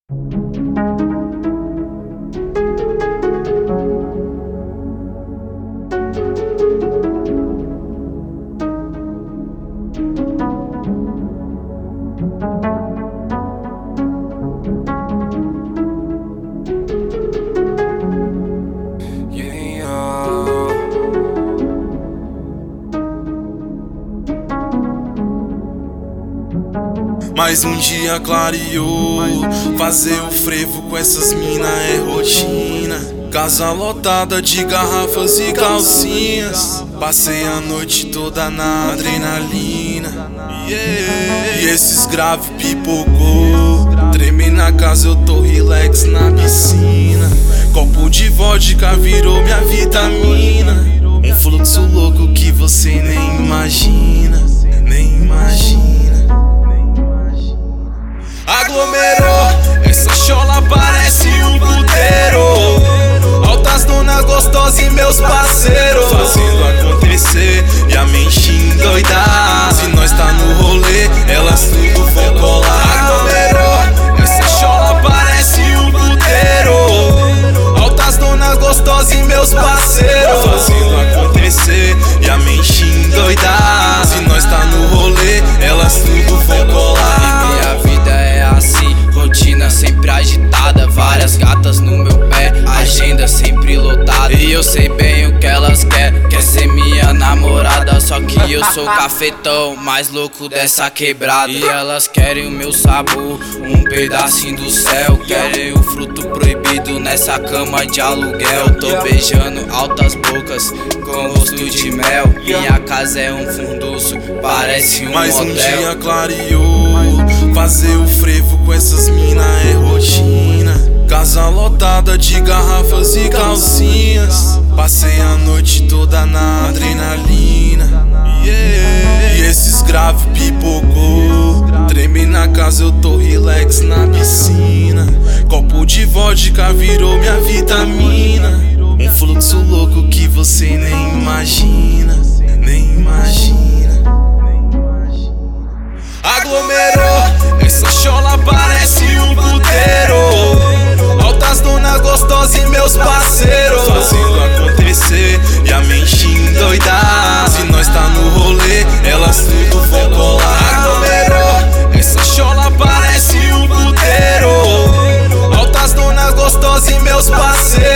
Mais um dia clareou, fazer o frevo com essas mina é rotina. Casa lotada de garrafas e calcinhas, passei a noite toda na adrenalina. E esses grave pipocou, treme na casa, eu tô relax na piscina. Copo de vodka virou minha vitamina, um fluxo louco que você nem imagina, nem imagina. Aglomerou, essa chola parece um puteiro. Altas donas gostosas e meus parceiros fazendo acontecer e a mente endoidar. Se nós tá no rolê, elas tudo vão colar. Aglomerou, essa chola parece um puteiro. Altas donas gostosas e meus parceiros fazendo acontecer e a mente endoidar. Se nós tá no rolê, elas tudo vão colar. Minha vida é assim, rotina sempre agitada, várias gatas no meu pé, agenda sempre lotada. E eu sei bem o que elas querem, quer ser minha namorada. Só que eu sou o cafetão mais louco dessa quebrada. E elas querem o meu sabor, um pedacinho do céu. Querem o fruto proibido nessa cama de aluguel. Tô beijando altas bocas com rosto de mel. Minha casa é um funduço, parece um Mais hotel. um dia clareou, fazer o frevo com essas mina é rotina. Casa lotada de garrafas e calcinhas, passei a noite toda na adrenalina. E esses grave pipocou, treme na casa, eu tô relax na piscina. Copo de vodka virou minha vitamina, um fluxo louco que você nem imagina, nem imagina. Aglomerou, essa chola parece um puteiro. Altas donas gostosas e meus parceiros fazendo acontecer e a mente endoidar. Se nós tá no rolê, elas tudo vão colar. Aglomerou, essa chola parece um puteiro. Altas donas gostosas e meus parceiros